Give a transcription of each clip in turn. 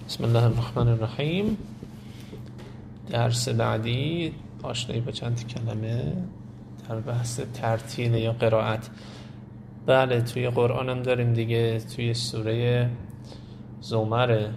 بسم الله الرحمن الرحیم. درس بعدی آشنایی با چند کلمه در بحث ترتیل یا قرائت. بله، توی قرآن هم داریم دیگه. توی سوره زمر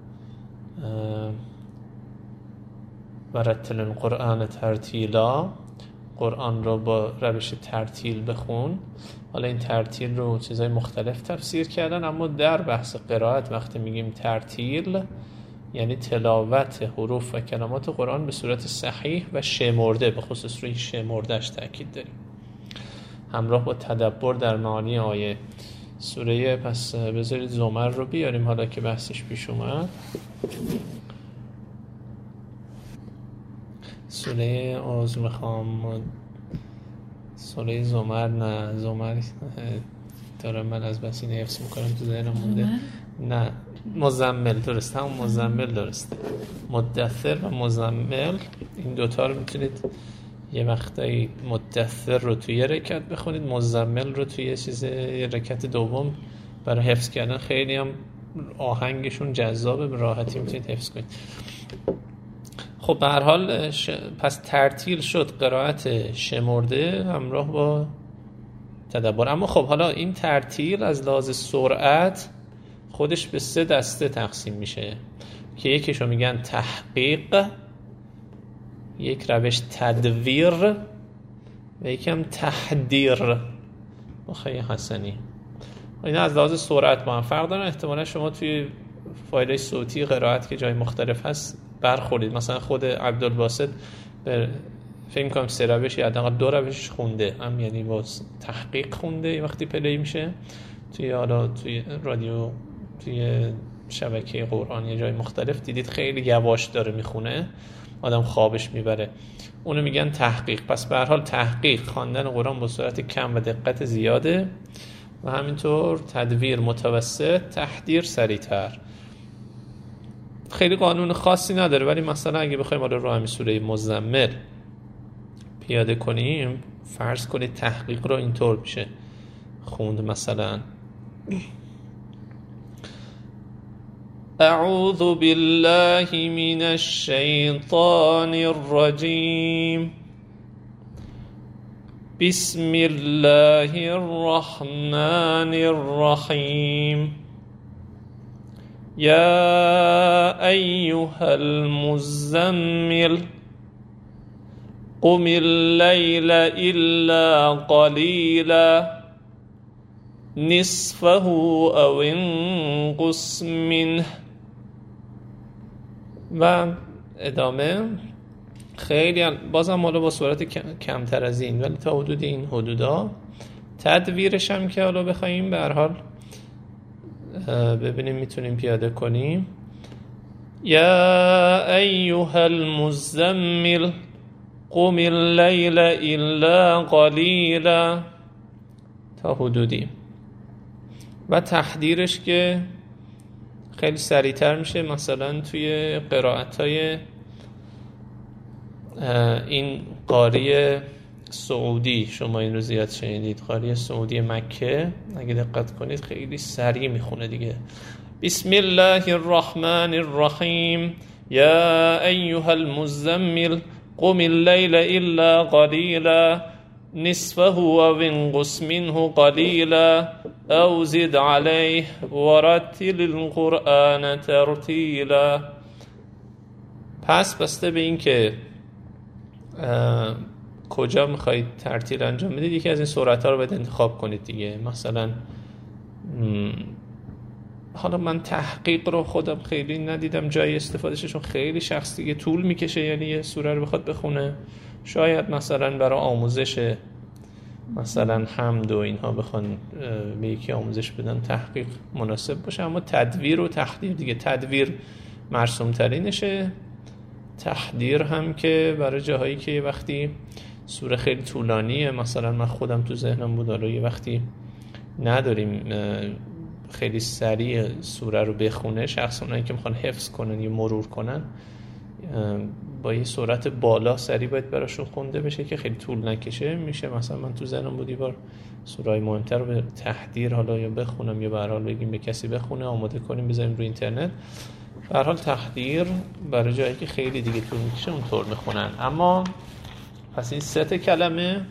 ورتل القرآن ترتیلا، قرآن رو با روش ترتیل بخون. حالا این ترتیل رو چیزای مختلف تفسیر کردن، اما در بحث قرائت وقتی میگیم ترتیل یعنی تلاوت حروف و کلمات قرآن به صورت صحیح و شمرده، به خصوص روی شمردهش تاکید داریم، همراه با تدبر در معانی آیه سوره. پس بذارید زمر رو بیاریم حالا که بحثش پیش اومد. سوره سوره زمر، نه زمر دارم من از بس این حفظ میکنم تو ذهنم مونده. نه مزمل، درست، همون مزمل درسته. مدثر و مزمل، این دوتا رو میتونید یه وقتایی مدثر رو توی یه رکعت بخونید، مزمل رو توی یه رکعت دوم. برای حفظ کردن خیلی هم آهنگشون جذابه، به راحتی میتونید حفظ کنید. خب به هر حال پس ترتیل شد قرائت شمرده همراه با تدبر. اما خب حالا این ترتیل از لحاظ سرعت خودش به 3 دسته تقسیم میشه که یکیشو میگن تحقیق، یک روش تدویر و یکم تحدیر. بخیر حسنی، اینا از لحاظ سرعت با هم فرق دارن. احتمالا شما توی فایل صوتی قرائت که جای مختلف هست برخورید. مثلا خود عبدالباسط فکر کنم 3 روش یا حداقل 2 روش خونده، هم یعنی با تحقیق خونده یه وقتی پلی میشه توی رادیو، توی شبکه قرآن یه جای مختلف دیدید خیلی یواش داره میخونه، آدم خوابش میبره، اونو میگن تحقیق. پس به هر حال تحقیق خواندن قرآن با سرعت کم و دقت زیاده و همینطور تدویر متوسط، تحدیر سریعتر. خیلی قانون خاصی نداره، ولی مثلا اگه بخوایم رو همین سوره مزمل پیاده کنیم، فرض کنید تحقیق رو اینطور میشه خوند. مثلا اعوذ بالله من الشیطان الرجیم بسم الله الرحمن الرحیم یا ایها المزمل قم اللیل الا قلیلا نصفه او انقص منه. و ادامه خیلی بازم حالا با صورت کمتر از این، ولی تا حدود این حدودا. تدویرش هم که حالا بخوایم به هر حال ببینیم میتونیم پیاده کنیم. یا ایها المزمل قم اللیل الا قلیلا تا حدودی. و تحدیرش که خیلی سریعتر میشه. مثلا توی قرائت‌های این قاری سعودی شما این رو زیاد شنیدید، قاری سعودی مکه، اگه دقت کنید خیلی سریع میخونه دیگه. بسم الله الرحمن الرحیم یا ایها المزمل قم اللیل الا قلیلا نصفه او انقص منه قلیلا او زد علیه ورتل القرآن ترتیلا. پس بسته به این که کجا میخواید ترتیل انجام بدید، یکی از این سرعت ها رو باید انتخاب کنید دیگه. مثلا حالا من تحقیق رو خودم خیلی ندیدم جای استفادهش، چون خیلی شخص دیگه طول میکشه، یعنی یه سوره رو بخواد بخونه. شاید مثلا برای آموزش مثلا حمد و اینها بخوان به یکی آموزش بدن تحقیق مناسب باشه. اما تدویر و تحدیر دیگه، تدویر مرسوم ترینشه، تحدیر هم که برای جاهایی که یه وقتی سوره خیلی طولانیه، مثلا من خودم تو ذهنم بود حالا یه وقتی نداریم خیلی سریع سوره رو بخونه، شخص اونایی که میخوان حفظ کنن یا مرور کنن با یه سرعت بالا سریع باید براشون خونده بشه که خیلی طول نکشه. میشه مثلا من تو ذهنم بود یه بار سوره‌های مهمتر رو به تحدیر حالا یا بخونم یا به هر حال بگیم به کسی بخونه، آماده کنیم بذاریم روی اینترنت. به هر حال تحدیر برای جایی که خیلی دیگه طول میکشه اونطور میخونن. اما پس این 3 کلمه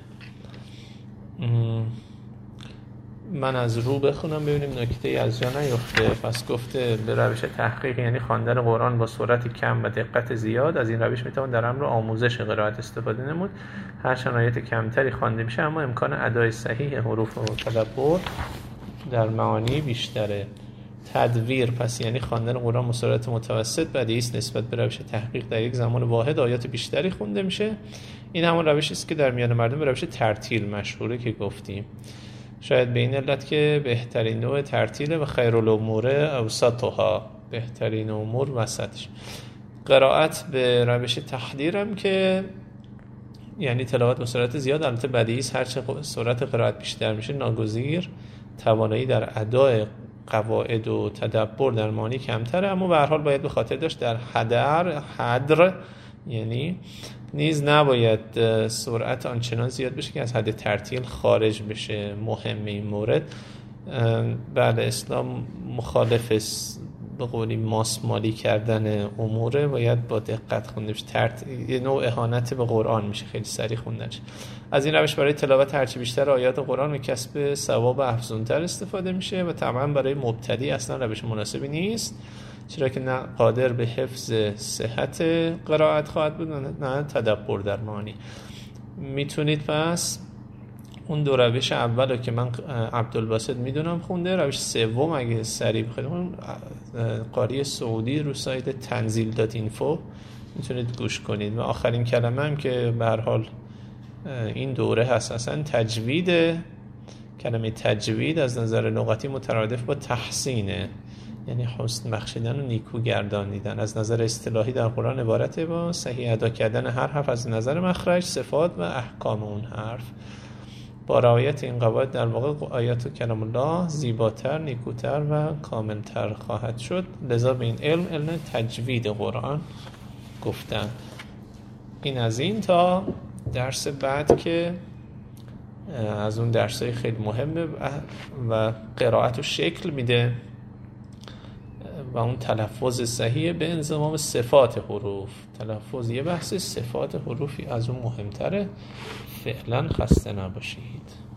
من از رو بخونم ببینیم نکته از جا نیفته. پس گفته به روش تحقیق یعنی خواندن قرآن با سرعت کم و دقت زیاد. از این روش میتوان در امر آموزش قرائت استفاده نمود. هرچند آیات کمتری خوانده میشه اما امکان ادای صحیح حروف و تدبر در معانی بیشتره. تدویر پس یعنی خواندن قرآن با سرعت متوسط بدیهی است نسبت به روش تحقیق در یک زمان واحد آیات بیشتری خونده میشه. این همون روشی است که در میان مردم به روش ترتیل مشهوره که گفتیم. شاید به این علت که بهترین نوع ترتیله و خیرالامور اوسطها، بهترین امور وسطش. قرائت به روش تحدیر هم که یعنی تلاوت با سرعت زیاد، البته بدیهی است هرچه سرعت قرائت بیشتر میشه ناگزیر توانایی در ادای قواعد و تدبر در معانی کمتره، اما به هر حال باید به خاطر داشت در حدر یعنی نیز نباید سرعت آنچنان زیاد بشه که از حد ترتیل خارج بشه. مهم این مورد. بعد اسلام مخالف به قولی ماسمالی کردن اموره، باید با دقت خونده بشه. یه نوع اهانت به قرآن میشه خیلی سریع خوندنش. از این روش برای تلاوت هرچی بیشتر آیات قرآن و کسب ثواب افزونتر استفاده میشه و طبعا برای مبتدی اصلا روش مناسبی نیست، چرا که نه قادر به حفظ صحت قرائت خواهد بود نه تدبر در معانی. میتونید پس اون 2 روش اولو که من عبدالباسط میدونم خونده، روش سوم اگه سریع بخونید قاری سعودی رو سایت tanzil.info میتونید گوش کنید. و آخرین کلمه هم که به هر حال این دوره هست اصلا تجوید. کلمه تجوید از نظر لغتی مترادف با تحسینه، یعنی حسن بخشیدن و نیکو گردانیدن. از نظر اصطلاحی در قرآن عبارته با صحیح ادا کردن هر حرف از نظر مخرج، صفات و احکام اون حرف. با رعایت این قواعد در واقع آیات و کلام الله زیباتر، نیکوتر و کاملتر خواهد شد. لذا به این علم تجوید قرآن گفتن. این از این تا درس بعد که از اون درسای خیلی مهمه و قرائت و شکل میده و اون تلفظ صحیح به انضمام صفات حروف. تلفظ یه بحث، صفات حروفی از اون مهمتره. فعلا خسته نباشید.